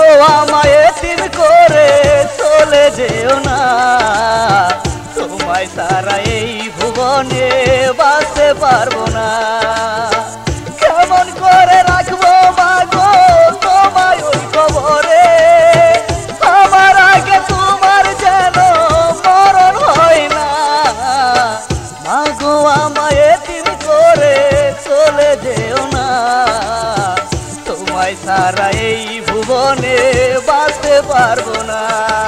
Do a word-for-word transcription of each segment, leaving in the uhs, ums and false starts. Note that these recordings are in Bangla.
আমায় এতিম করে চলে যেও না, তোমায় ছাড়া এই ভুবনে বাঁচতে পারবো না। কেমন করে রাখবো মাগো তোমায় ওই কবরে, আমার আগে তোমার যেন মরণ হয় না। মাগো আমায় এতিম করে চলে যেও না, তোমায় ছাড়া এই ভুবনে বাঁচতে পারবো না।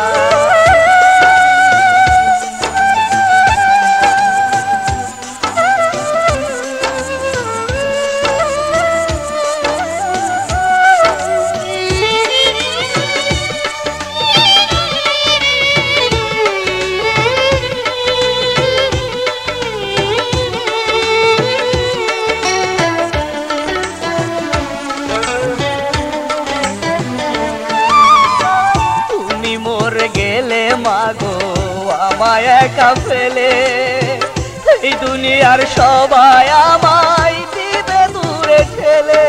গেলে মাগো আমায় একা ফেলে, এই দুনিয়ার সবাই আমায় দিবে দূরে ঠেলে।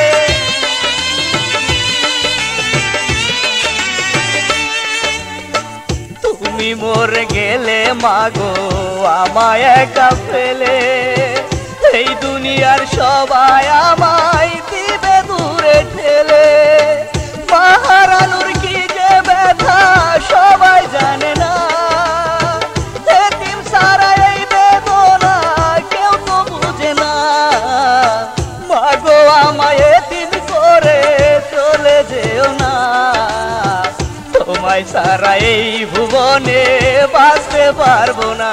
তুমি মরে গেলে মাগো আমায় একা ফেলে, এই দুনিয়ার সবাই আমায় দিবে দূরে ঠেলে। মাহারানুর কি যে ব্যথা সবাই জানে না, এতিম ছাড়া এই বেদনা কেউ তো বুঝে না। মাগো আমায় এতিম করে চলে যেও না, তোমায় ছাড়া এই ভুবনে বাঁচতে পারবো না।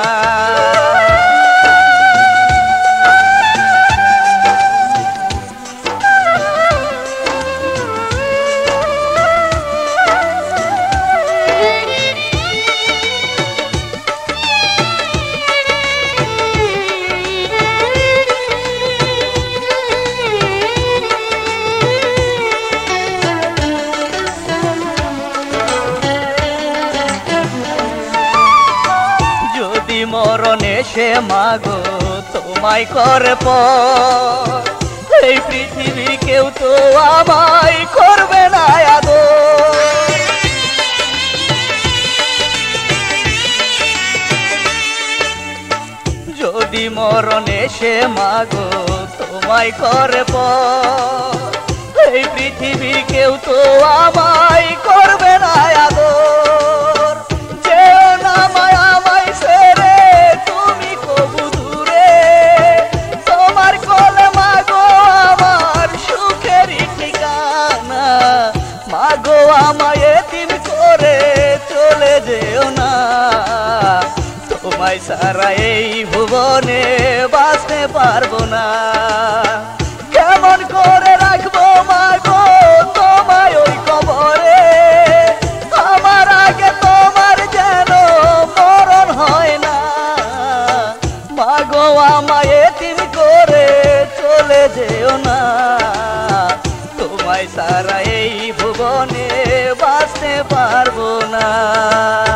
মরণ এসে মাগো তোমায় করে পর, এই পৃথিবী কেউ তো আমায় করবে না আদর। যদি মরণ এসে মাগো তোমায় করে পর, এই পৃথিবী কেউ তো আমায় করবে না আদর। যেও না মায়া আমায় ছেড়ে তুমি কবু দূরে, তোমার কোলে মাগো আমার সুখেরই ঠিকানা। মাগো আমায় এতিম করে চলে যেও না, তোমায় ছাড়া এই ভুবনে বাঁচতে পারবো না। কেমন করে রাখবো মাগো তোমায় ওই কবরে, আমার আগে তোমার যেন মরণ হয় না। মাগো আমায় এতিম করে চলে যেও না, তোমায় ছাড়া এই ভুবনে বাঁচতে পারবো না।